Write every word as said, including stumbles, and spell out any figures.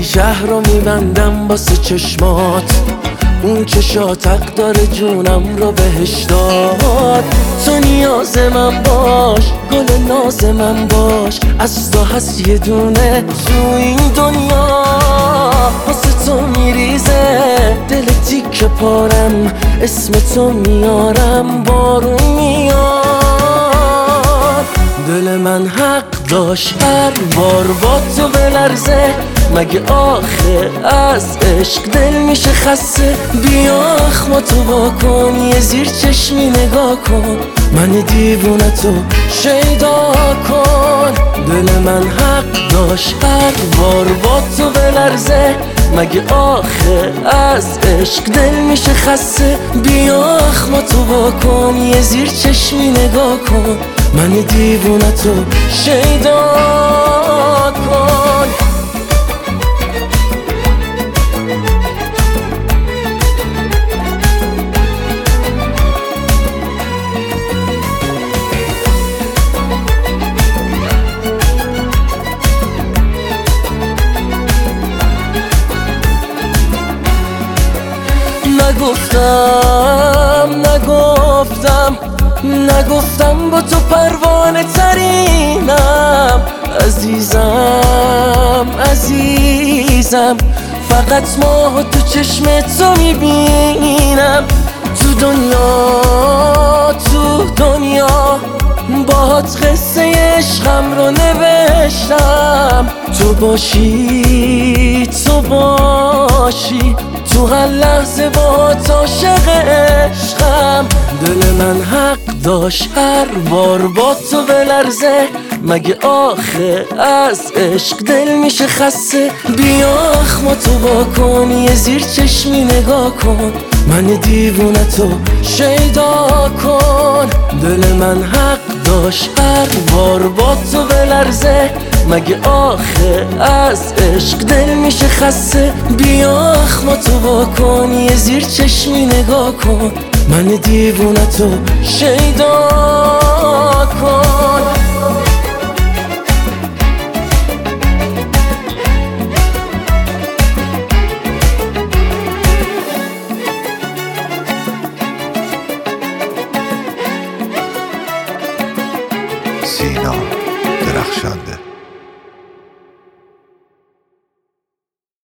شهر رو میبندم واسه چشمات، اون چشات حق داره جونم رو بهش داد. تو نیاز من باش، گل ناز من باش، از تو هست یه دونه تو این دنیا. واسه تو میریزه دل تیکه پارم، اسم تو میارم بارون میاد. دل من حق داشت هر بار با تو بلرزه، مگه آخه از عشق دل میشه خسته؟ بیا اخما تو با کن، یه زیر چشمی نگاه کن، من دیوونه تو شیدا کن. دل من حق داشت هر بار با تو بلرزه، مگه آخه از عشق دل میشه خسته؟ بیا اخما تو با کن، یه زیر چشمی نگاه کن، من دیوونه تو شیدا کن. نگفتم نگفتم نگفتم با تو پروانه ترینم، عزیزم عزیزم، فقط ماه تو چشم تو میبینم. تو دنیا تو دنیا باهات قصه عشقم رو نوشتم. تو باشی تو باشی تو هر لحظه باهات عاشق عشقم. دل من حق داشت هر بار با تو بلرزه، مگه آخه از عشق دل میشه خسته؟ بیا اخما تو با کن، یه زیر چشمی نگاه کن، من دیوونه تو شیدا کن. دل من حق داشت هر بار با تو بلرزه، مگه آخه از عشق دل میشه خسته؟ بیا اخما تو با کن، یه زیر چشمی نگاه کن، من دیوونه تو شیدا کن.